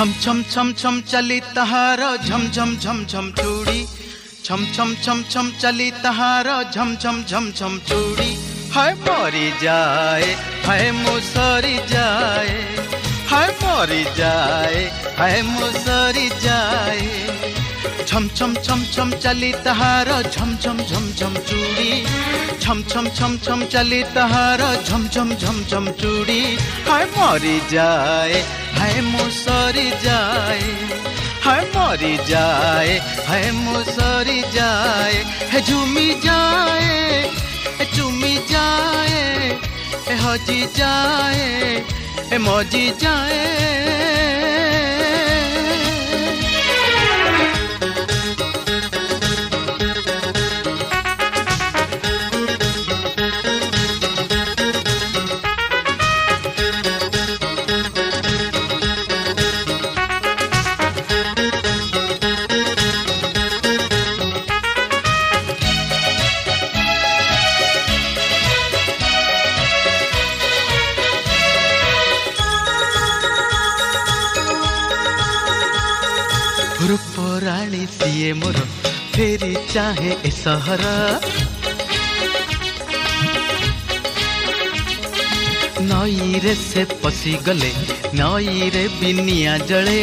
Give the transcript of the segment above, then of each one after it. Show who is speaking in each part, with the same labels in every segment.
Speaker 1: छम छम छम छम चली तहार झम झम झम झम चूड़ी, छम छम छम छम चली तहार झम झम झम झम चूड़ी। हाय मरी जाए हाय मुसरी जाए, हाय मरी जाए हाय मुसरी जाए। छम छम छम छम चली तहार झम झम झम झम चूड़ी, छम छम छम छम चली तहार झम झम झम झम चूड़ी। हाय मरी जाए हाय मुसरी जाए, हाय मरी जाए हाय मुसरी जाए। है झूमी जाए है चूमी जाए, है हजी जाए है मौजी जाए। रूपराणी सीए मोर फेरी चाहे ए सहर, नई रे से पसी गले नई रे बिनिया जले।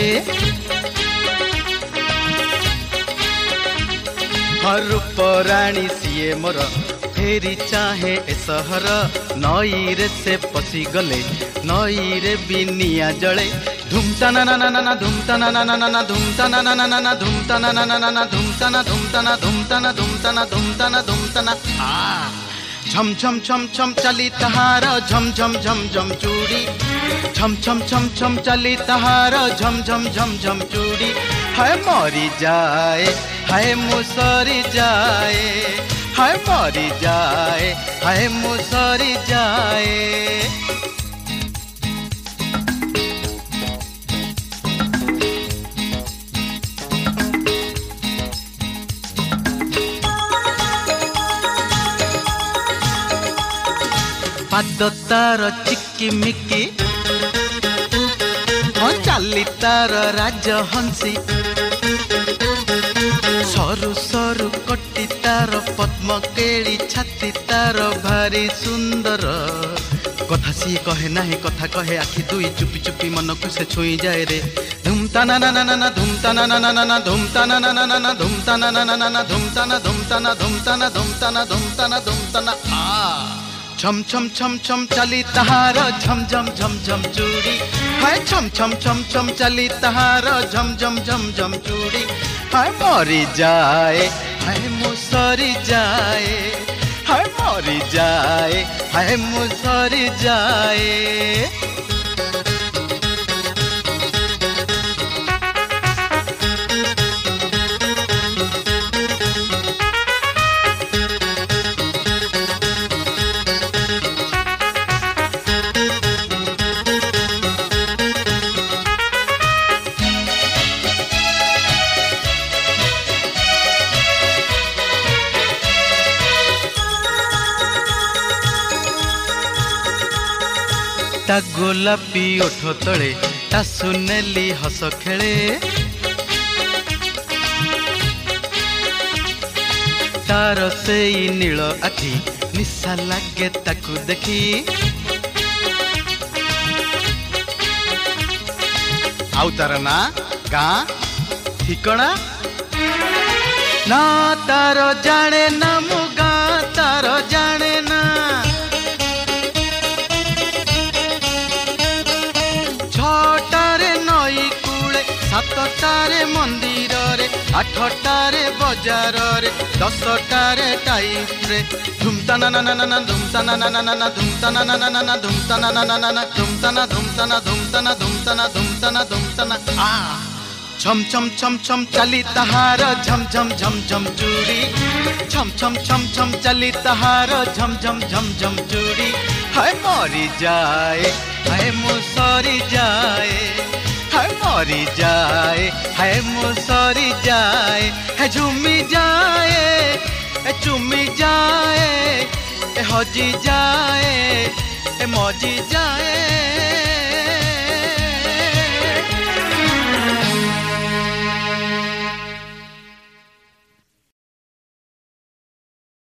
Speaker 1: रूपराणी सीए मोर फेरी चाहे ए सहर, नई रे से पसी गले नई रे बिनिया जले। धूमता ना ना ना ना धूमता ना ना ना ना धूमता ना ना ना ना धूमता ना ना ना ना धूमता ना धूमता ना धूमता ना धूमता ना धूमता ना धूमता ना। झम झम झम झम चली तहार झम झम झम झम चूड़ी, झम झम झम झम चली तहार झम झम झम झम चूड़ी। हाय मरी जाए हाय मुसरी जाए, हाय मरी जाए हाय मुसरी जाए। पाद तार चिकिमिकी, चाली तार राजहंसी, सरु सरु कटी तार पद्म केली छाती तार भारी सुंदर। कथा सी कहे नाही कथा कहे आखि दुई चुपी चुपी मन को से छुई जाए रे। धूमता ना ना ना ना धूमता ना ना ना ना धूमता ना ना ना ना धूमता ना ना ना ना धूमता ना धूमता ना धूमता ना धूमता ना धूमता ना धूमता ना। छम छम छम छम चली तहार झम झम झम झम चूड़ी, हाय छम छम छम छम चली तहार झम झम झम झम चूड़ी। हाय मरी जाए हाय मुसरी जाए, हाय मरी जाए हाय मुसरी जाए। ता गोलापी ओठ तले ता सुनेली हस खेले, तार सेई नील आखि निशा लागे ताकू देखी। आउ तार ना गाँ ठिकଣା ना तार जाने ना मु गाँ तार जाने ना। छटारे नई कूले सातटारे मंदिर रे, आठटारे बजार रे, दसटारे टाइप रे। धूमता ना ना ना ना धूमता ना ना ना ना धूमता ना ना ना ना धूमता ना ना ना ना धूमता ना धूमता ना धूमता ना धूमता ना धूमता ना धूमता ना। छम छम छम छम चली तहार झम झम झम झम चूड़ी, छम छम छम छम चली तहार झम झम झम झम चूड़ी। हाय मरी जाए हाय मुसरी जाए, हाय मरी जाए हाय मुसरी जाए। है झूमी जाए है चूमी जाए, हजी जाए मौजी जाए।